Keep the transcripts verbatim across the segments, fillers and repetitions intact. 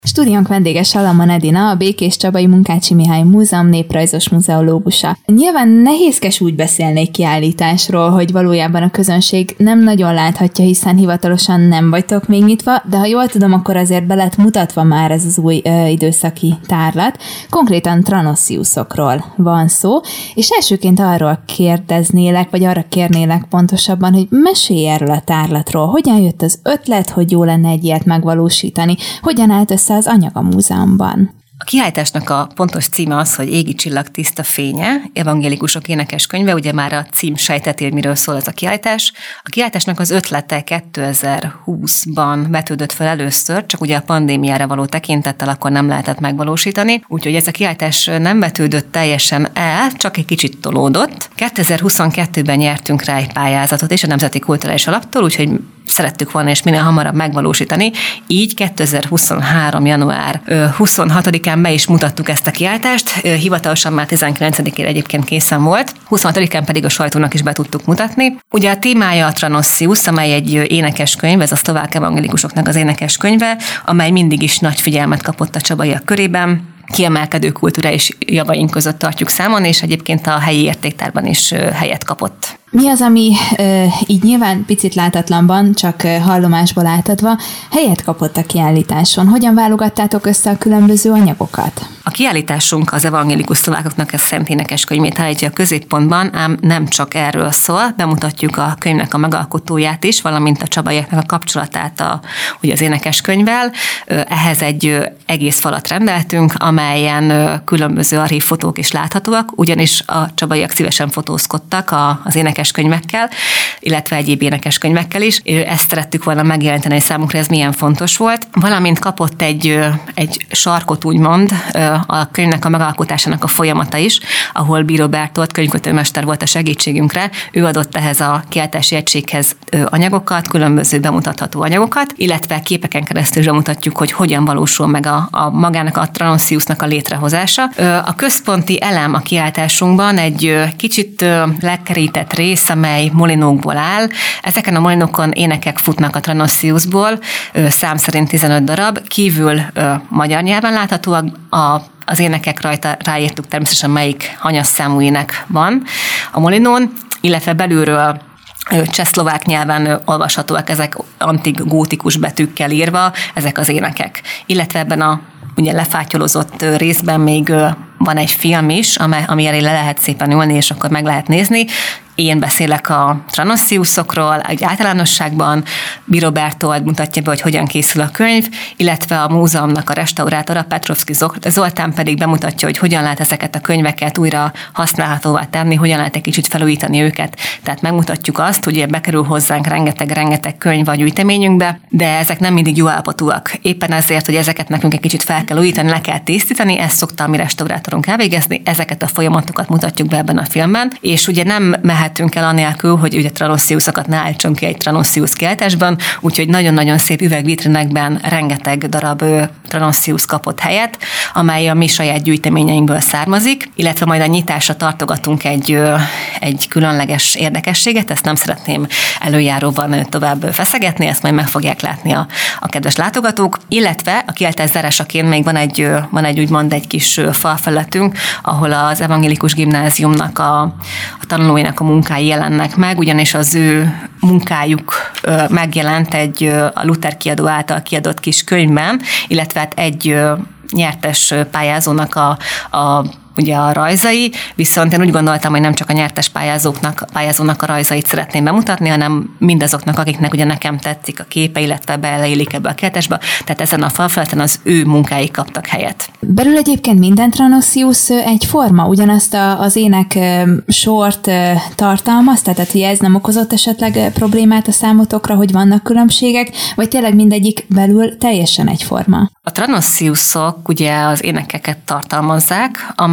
Stúdiónk vendége Salamon Edina, a Békés-Csabai Munkácsy Mihály Múzeum néprajzos muzeológusa. Nyilván nehézkes úgy beszélni egy kiállításról, hogy valójában a közönség nem nagyon láthatja, hiszen hivatalosan nem vagytok még nyitva, de ha jól tudom, akkor azért be lett mutatva már ez az új ö, időszaki tárlat. Konkrétan Tranossiusokról van szó, és elsőként arról kérdeznélek, vagy arra kérnélek pontosabban, hogy mesélj erről a tárlatról. Hogyan jött az ötlet, hogy jó lenne egy ilyet megvalósítani? Hogyan állt össze az anyag a múzeumban? A kiállításnak a pontos címe az, hogy Égi csillag tiszta fénye, evangélikusok énekeskönyve, ugye már a cím sejteti, hogy miről szól ez a kiállítás. A kiállításnak az ötlete kétezer-húszban vetődött fel először, csak ugye a pandémiára való tekintettel akkor nem lehetett megvalósítani, úgyhogy ez a kiállítás nem vetődött teljesen el, csak egy kicsit tolódott. kétezer-huszonkettőben nyertünk rá egy pályázatot és a Nemzeti Kulturális Alaptól, úgyhogy szerettük volna és minél hamarabb megvalósítani. Így kétezer-huszonhárom. január huszonhatodikán be is mutattuk ezt a kiállítást, hivatalosan már tizenkilencedikére egyébként készen volt, huszonhatodikán pedig a sajtónak is be tudtuk mutatni. Ugye a témája a Tranossius, amely egy énekeskönyv, ez a szlovák evangélikusoknak az énekeskönyve, amely mindig is nagy figyelmet kapott a csabaiak körében. Kiemelkedő kulturális javaink között tartjuk számon, és egyébként a helyi értéktárban is helyet kapott. Mi az, ami e, így nyilván picit látatlanban, csak hallomásból átadva, helyet kapott a kiállításon? Hogyan válogattátok össze a különböző anyagokat? A kiállításunk az evangélikus szlovákoknak ez szent énekeskönyvét állítja a középpontban, ám nem csak erről szól, bemutatjuk a könyvnek a megalkotóját is, valamint a csabaiaknak a kapcsolatát a, ugye az énekeskönyvvel. Ehhez egy egész falat rendeltünk, amelyen különböző archívfotók is láthatóak, ugyanis a csabaiak szívesen fotózkodtak az énekeskönyvekkel, illetve egyéb énekeskönyvekkel is. Ezt szerettük volna megjelenteni, hogy számunkra ez milyen fontos volt. Valamint kapott egy, egy sarkot, úgymond, a könyvnek a megalkotásának a folyamata is, ahol Bíró Bertolt könyvkötőmester volt a segítségünkre. Ő adott ehhez a kiállítási egységhez anyagokat, különböző bemutatható anyagokat, illetve képeken keresztül bemutatjuk, hogy hogyan valósul meg a, a magának a Tranossiusnak a létrehozása. A központi elem a kiállításunkban egy kicsit lekerített rész, amely molinókból áll. Ezeken a molinókon énekek futnak a Tranossiusból, szám szerint tizenöt darab, kívül magyar nyelven láthatóak, a az énekek rajta ráírtuk természetesen, melyik hanyasszámú ének van a molinón, illetve belülről csehszlovák nyelven olvashatóak, ezek antik gótikus betűkkel írva, ezek az énekek. Illetve ebben a ugye lefátyolozott részben még van egy film is, ami elé le lehet szépen ülni, és akkor meg lehet nézni. Én beszélek a Tranossiusokról, egy általánosságban, Bíró Bertolt mutatja be, hogy hogyan készül a könyv, illetve a múzeumnak a restaurátora, Petrovszky Zoltán pedig bemutatja, hogy hogyan lehet ezeket a könyveket újra használhatóvá tenni, hogyan lehet egy kicsit felújítani őket. Tehát megmutatjuk azt, hogy bekerül hozzánk rengeteg-rengeteg könyv a gyűjteményünkbe, de ezek nem mindig jó állapotúak. Éppen ezért, hogy ezeket nekünk egy kicsit fel kell újítani, le kell tisztítani, ezt szokta a mi restaurátorunk elvégezni, ezeket a folyamatokat mutatjuk be ebben a filmben, és ugye nem mehetünk el anélkül, hogy ugye Tranossiusokat ne állítsunk ki egy Tranossius kiállításban, úgyhogy nagyon-nagyon szép üvegvitrinekben rengeteg darab Tranossius kapott helyet, amely a mi saját gyűjteményeinkből származik, illetve majd a nyitásra tartogatunk egy, egy különleges érdekességet, ezt nem szeretném előjáróban tovább feszegetni, ezt majd meg fogják látni a, a kedves látogatók, illetve a kiállítás zárásaként még van egy, van egy úgymond egy kis falfelületünk, ahol az evangélikus gimnáziumnak a, a tanulóinak a munkái jelennek meg, ugyanis az ő munkájuk megjelent egy a Luther kiadó által kiadott kis könyvben, illetve hát egy nyertes pályázónak a, a ugye a rajzai, viszont én úgy gondoltam, hogy nem csak a nyertes pályázóknak, pályázónak a rajzait szeretném bemutatni, hanem mindazoknak, akiknek ugye nekem tetszik a képe, illetve beleélik ebbe a kiállításba, tehát ezen a falfeleten az ő munkái kaptak helyet. Belül egyébként minden Tranossius egyforma, ugyanazt a, az ének sort tartalmaz, tehát hogy ez nem okozott esetleg problémát a számotokra, hogy vannak különbségek, vagy tényleg mindegyik belül teljesen egyforma? A Tranossiusok ugye az énekeket tartalmazzák, amely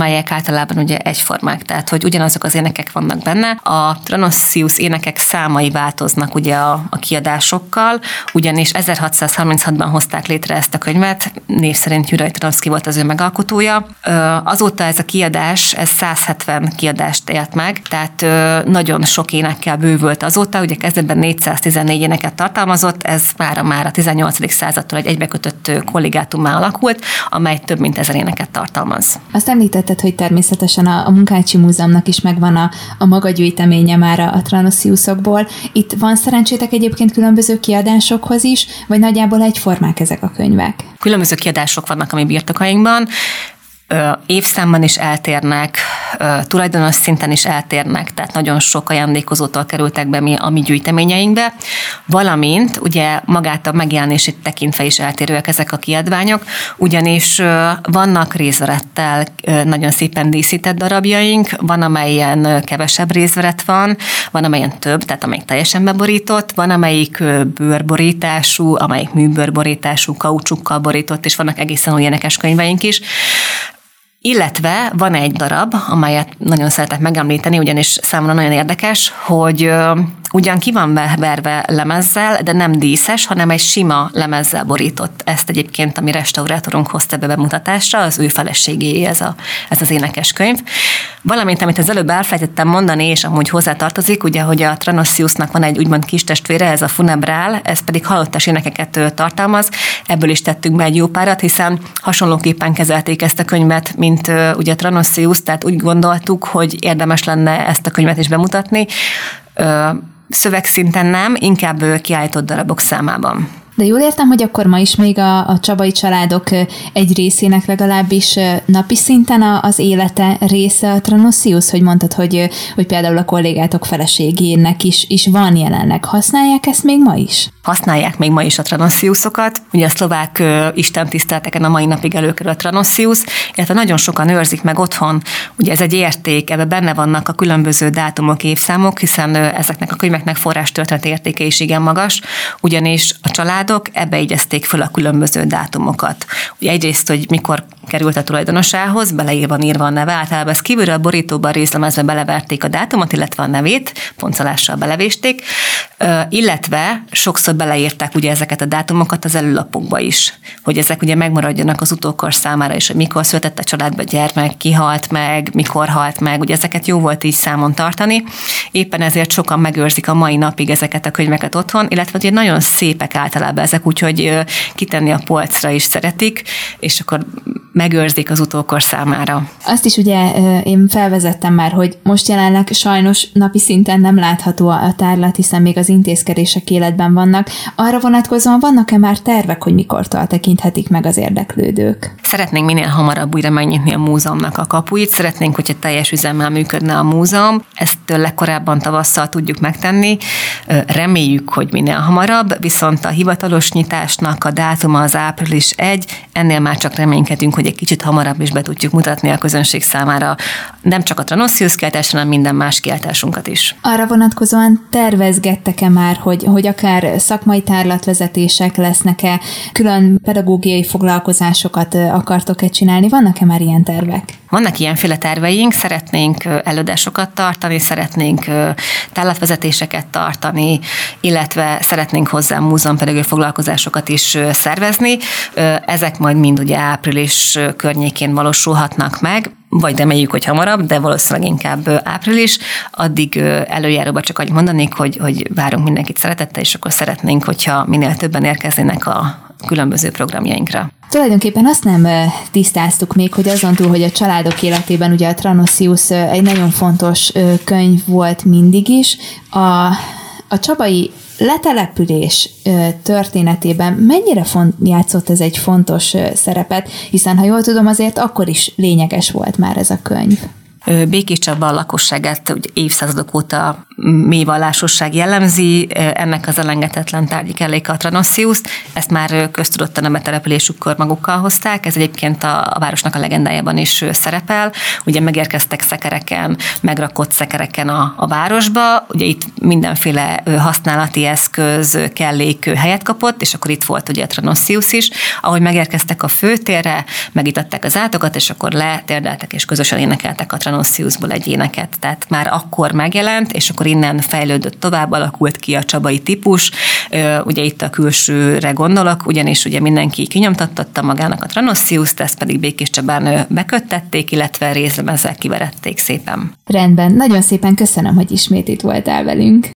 témáják általában ugye egyformák, tehát hogy ugyanazok az énekek vannak benne. A Thranoszius énekek számai változnak ugye a, a kiadásokkal, ugyanis ezerhatszázharminchatban hozták létre ezt a könyvet, név szerint Juraj Thranovszky volt az ő megalkotója. Azóta ez a kiadás, ez száz hetven kiadást élt meg, tehát nagyon sok énekkel bővült azóta, ugye kezdetben négyszáztizennégy éneket tartalmazott, ez már, már a tizennyolcadik századtól egy egybekötött kollégátummá alakult, amely több mint ezer éneket tartalmaz. Azt említetted, hogy természetesen a, a Munkácsi Múzeumnak is megvan a, a maga gyűjteménye már a, a Thranosziusokból. Itt van szerencsétek egyébként különböző kiadásokhoz is, vagy nagyjából egyformák ezek a könyvek? Különböző kiadások vannak a mi birtokainkban, évszámban is eltérnek, tulajdonos szinten is eltérnek, tehát nagyon sok ajándékozótól kerültek be mi, a mi gyűjteményeinkbe, valamint ugye magát a megjelenését tekintve is eltérőek ezek a kiadványok, ugyanis vannak rézverettel nagyon szépen díszített darabjaink, van amelyen kevesebb rézveret van, van amelyen több, tehát amelyik teljesen beborított, van amelyik bőrborítású, amelyik műbőrborítású, kaucsukkal borított, és vannak egészen új énekeskönyveink is. Illetve van egy darab, amelyet nagyon szeretek megemlíteni, ugyanis számomra nagyon érdekes, hogy ugyan ki van verve lemezzel, de nem díszes, hanem egy sima lemezzel borított. Ezt egyébként a mi restaurátorunk hozta be bemutatásra, az ő feleségé ez, a, ez az énekeskönyv. Valamint, amit az előbb elfelejtettem mondani, és amúgy hozzátartozik, ugye, hogy a Thranosziusnak van egy úgymond kis testvére, ez a Funebrál, ez pedig halottas énekeket tartalmaz, ebből is tettünk be egy jó párat, hiszen hasonlóképpen kezelték ezt a könyvet, mint ugye a Thranoszius, tehát úgy gondoltuk, hogy érdemes lenne ezt a könyvet is bemutatni. Szövegszinten nem, inkább kiállított darabok számában. De jól értem, hogy akkor ma is még a, a csabai családok egy részének legalábbis napi szinten az élete része a Thranoszius, hogy mondtad, hogy, hogy például a kollégátok feleségének is, is van jelenleg. Használják ezt még ma is? Használják még ma is a Thranosziusokat. Ugye a szlovák istentiszteleteken a mai napig előkerül a Thranoszius, illetve nagyon sokan őrzik meg otthon. Ugye ez egy érték, ebben benne vannak a különböző dátumok, évszámok, hiszen ezeknek a könyveknek forrástörténeti értéke is igen magas, ugyanis a család ebbe igyezték föl a különböző dátumokat. Ugye egyrészt, hogy mikor került a tulajdonosához, beleírva írva a neve, általában ezt kívülről a borítóban, részlemezve beleverték a dátumot, illetve a nevét, pontcolással belevésték, illetve sokszor beleírták ugye ezeket a dátumokat az előlapokba is, hogy ezek ugye megmaradjanak az utókor számára is, hogy mikor született a családba gyermek, ki halt meg, mikor halt meg, ugye ezeket jó volt így számon tartani. Éppen ezért sokan megőrzik a mai napig ezeket a könyveket otthon, illetve ugye nagyon szépek általában ezek, úgyhogy kitenni a polcra is szeretik, és akkor megőrzik az utókor számára. Azt is ugye én felvezettem már, hogy most jelenleg sajnos napi szinten nem látható a tárlat, hiszen még az intézkedések életben vannak. Arra vonatkozóan vannak-e már tervek, hogy mikortól tekinthetik meg az érdeklődők? Szeretnénk minél hamarabb újra megnyitni a múzeumnak a kapuit, szeretnénk, hogyha teljes üzemmel működne a múzeum. Ezt legkorábban tavasszal tudjuk megtenni. Reméljük, hogy minél hamarabb, viszont a hivatalos nyitásnak a dátuma az április elseje, ennél már csak reménykedünk, hogy egy kicsit hamarabb is be tudjuk mutatni a közönség számára nem csak a Thranoszius kiáltást, hanem minden más kiáltásunkat is. Arra vonatkozóan tervezgettek-e már, hogy, hogy akár szakmai tárlatvezetések lesznek-e, külön pedagógiai foglalkozásokat akartok-e csinálni? Vannak-e már ilyen tervek? Vannak ilyenféle terveink, szeretnénk előadásokat tartani, szeretnénk tárlatvezetéseket tartani, illetve szeretnénk hozzá múzeumpedagógiai foglalkozásokat is szervezni. Ezek majd mind ugye április környékén valósulhatnak meg, vagy reméljük, hogy hamarabb, de valószínűleg inkább április. Addig előjáróban csak annyit mondanék, hogy, hogy várunk mindenkit szeretettel, és akkor szeretnénk, hogyha minél többen érkeznének a különböző programjainkra. Tulajdonképpen azt nem tisztáztuk még, hogy azon túl, hogy a családok életében ugye a Thranoszius egy nagyon fontos könyv volt mindig is, a, a csabai letelepülés történetében mennyire font, játszott ez egy fontos szerepet, hiszen ha jól tudom, azért akkor is lényeges volt már ez a könyv. Békés Csaba a lakosságát ugye évszázadok óta mély vallásosság jellemzi, ennek az elengedhetetlen tárgyi kelléke a Tranossius, ezt már köztudottan a betelepülésükkor magukkal hozták, ez egyébként a, a városnak a legendájában is szerepel, ugye megérkeztek szekereken, megrakott szekereken a, a városba, ugye itt mindenféle használati eszköz, kellék helyet kapott, és akkor itt volt ugye a Tranossius is, ahogy megérkeztek a főtérre, megitatták az átokat, és akkor letérdeltek, és közösen énekeltek a Tranossiusból egy éneket, tehát már akkor megjelent, és akkor innen fejlődött tovább, alakult ki a csabai típus, ugye itt a külsőre gondolok, ugyanis ugye mindenki kinyomtattatta magának a Tranossiust, ezt pedig Békés Csabán beköttették, illetve részlemezzel kiverették szépen. Rendben, nagyon szépen köszönöm, hogy ismét itt voltál velünk.